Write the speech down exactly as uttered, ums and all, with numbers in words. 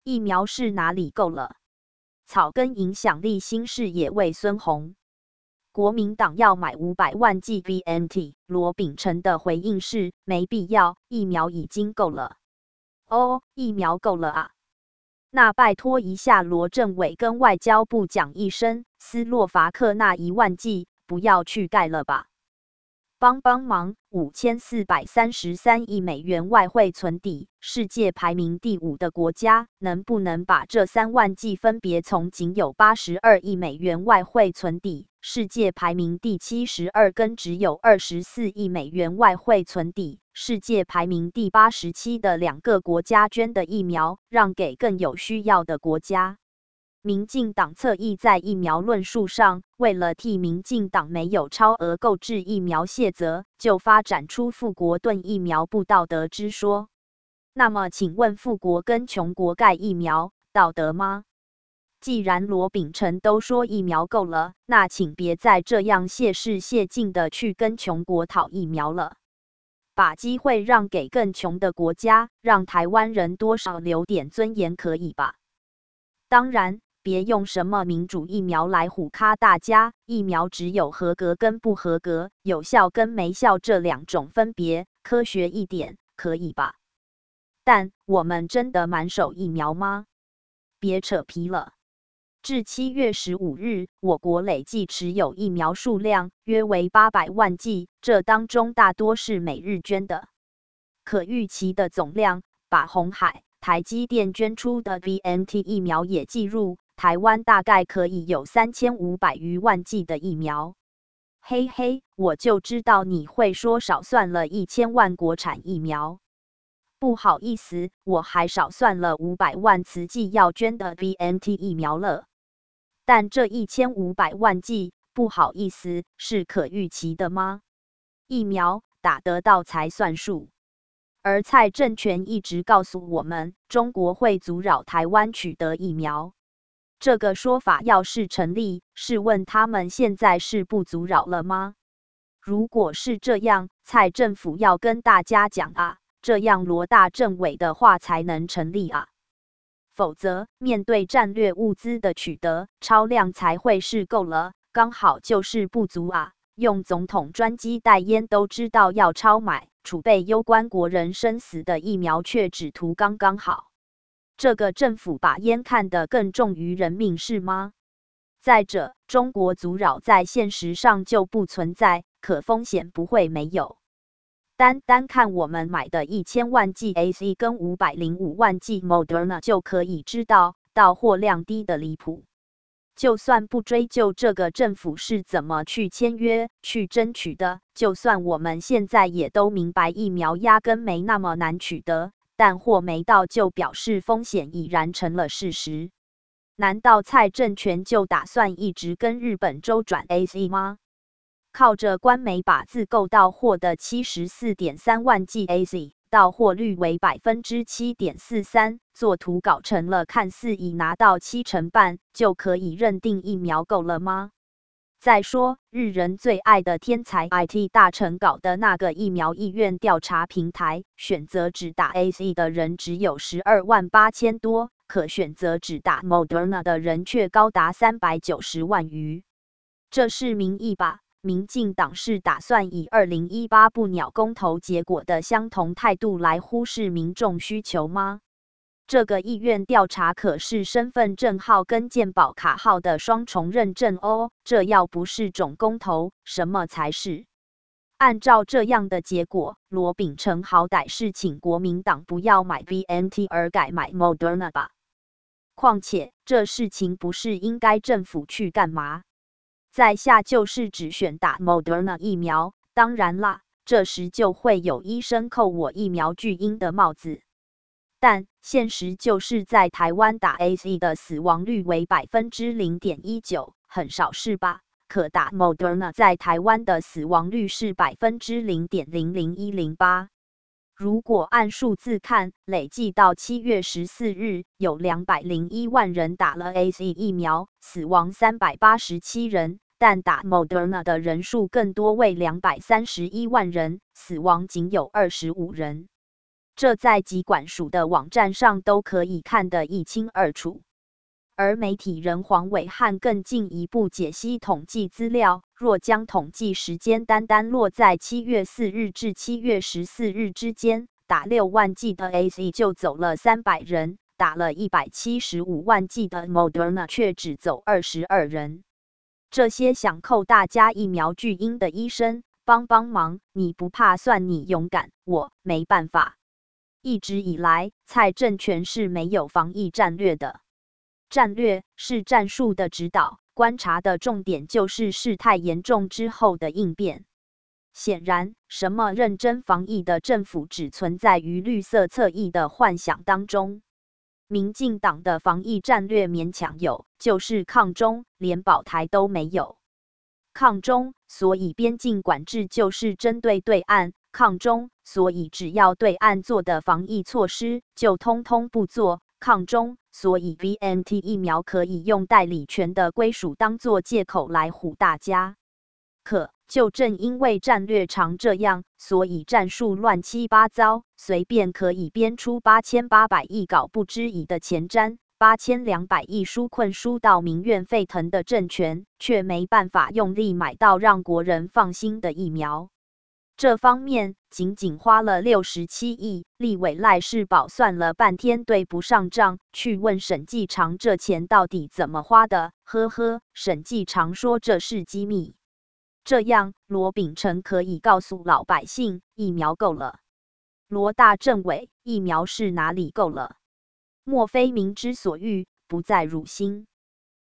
疫苗是哪里够了？草根影响力新视野为孙宏。国民党要买五百万剂 B N T， 罗秉成的回应是没必要，疫苗已经够了。哦，疫苗够了啊？那拜托一下罗政委跟外交部讲一声，斯洛伐克那一万剂不要去盖了吧？帮帮忙！五千四百三十三亿美元外汇存底，世界排名第五的国家，能不能把这三万剂分别从仅有八十二亿美元外汇存底，世界排名第七十二跟只有二十四亿美元外汇存底，世界排名第八十七的两个国家捐的疫苗，让给更有需要的国家？民进党侧翼在疫苗论述上，为了替民进党没有超额购置疫苗卸责，就发展出富国盾疫苗不道德之说。那么请问富国跟穷国盖疫苗道德吗？既然罗秉成都说疫苗够了，那请别再这样谢势谢劲的去跟穷国讨疫苗了，把机会让给更穷的国家，让台湾人多少留点尊严可以吧？当然，别用什么民主疫苗来唬咖大家，疫苗只有合格跟不合格，有效跟没效这两种分别，科学一点可以吧？但我们真的满手疫苗吗？别扯皮了。至七月十五日，我国累计持有疫苗数量约为八百万剂，这当中大多是美日捐的。可预期的总量，把鸿海、台积电捐出的 B N T 疫苗也计入，台湾大概可以有三千五百余万剂的疫苗。嘿嘿，我就知道你会说少算了一千万国产疫苗。不好意思，我还少算了五百万慈济要捐的 B N T 疫苗了。但这一千五百万剂，不好意思，是可预期的吗？疫苗打得到才算数。而蔡政权一直告诉我们，中国会阻扰台湾取得疫苗。这个说法要是成立，试问他们现在是不阻扰了吗？如果是这样，蔡政府要跟大家讲啊，这样罗大政委的话才能成立啊。否则，面对战略物资的取得，超量才会是够了，刚好就是不足啊。用总统专机带烟都知道要超买，储备攸关国人生死的疫苗却只图刚刚好。这个政府把烟看得更重于人命是吗？再者，中国阻扰在现实上就不存在，可风险不会没有。单单看我们买的一千万剂 A Z 跟五百零五万剂 Moderna 就可以知道，到货量低的离谱。就算不追究这个政府是怎么去签约、去争取的，就算我们现在也都明白疫苗压根没那么难取得，但货没到就表示风险已然成了事实。难道蔡政权就打算一直跟日本周转 A Z 吗？靠着官媒把自购到货的 七十四点三万剂 A Z， 到货率为 百分之七点四三， 作图搞成了看似已拿到七成半，就可以认定疫苗够了吗？再说，日人最爱的天才 I T 大臣搞的那个疫苗意愿调查平台，选择只打 A Z 的人只有十二万八千多，可选择只打 Moderna 的人却高达三百九十万余。这是民意吧？民进党是打算以二零一八不鸟公投结果的相同态度来忽视民众需求吗？这个意愿调查可是身份证号跟健保卡号的双重认证哦，这要不是种公投，什么才是？按照这样的结果，罗秉成好歹是请国民党不要买 B N T 而改买 Moderna 吧。况且这事情不是应该政府去干嘛？在下就是只选打 Moderna 疫苗，当然啦，这时就会有医生扣我疫苗巨婴的帽子。但现实就是在台湾打 A Z 的死亡率为 百分之零点一九， 很少是吧？可打 Moderna 在台湾的死亡率是 百分之零点零零一零八。如果按数字看，累计到七月十四日，有两百零一万人打了 A Z 疫苗，死亡三百八十七人，但打 Moderna 的人数更多为两百三十一万人，死亡仅有二十五人。 这在疾管署的网站上都可以看得一清二楚。而媒体人黄伟汉更进一步解析统计资料，若将统计时间单单落在七月四日至七月十四日之间，打六万剂的 A Z 就走了三百人，打了一百七十五万剂的 Moderna 却只走二十二人。这些想扣大家疫苗巨婴的医生，帮帮忙！你不怕算你勇敢，我没办法。一直以来，蔡政权是没有防疫战略的。战略是战术的指导，观察的重点就是事态严重之后的应变。显然，什么认真防疫的政府只存在于绿色侧翼的幻想当中。民进党的防疫战略勉强有，就是抗中，连保台都没有。抗中，所以边境管制就是针对对岸；抗中，所以只要对岸做的防疫措施，就通通不做。抗中，所以 B N T 疫苗可以用代理权的归属当作借口来唬大家。可就正因为战略常这样，所以战术乱七八糟，随便可以编出八千八百亿搞不知矣的前瞻，八千两百亿纾困纾到民怨沸腾的政权，却没办法用力买到让国人放心的疫苗。这方面仅仅花了六十七亿，立委赖世宝算了半天对不上账，去问沈继长这钱到底怎么花的，呵呵，沈继长说这是机密。这样罗秉成可以告诉老百姓，疫苗够了。罗大政委，疫苗是哪里够了？莫非民之所欲，不在汝心？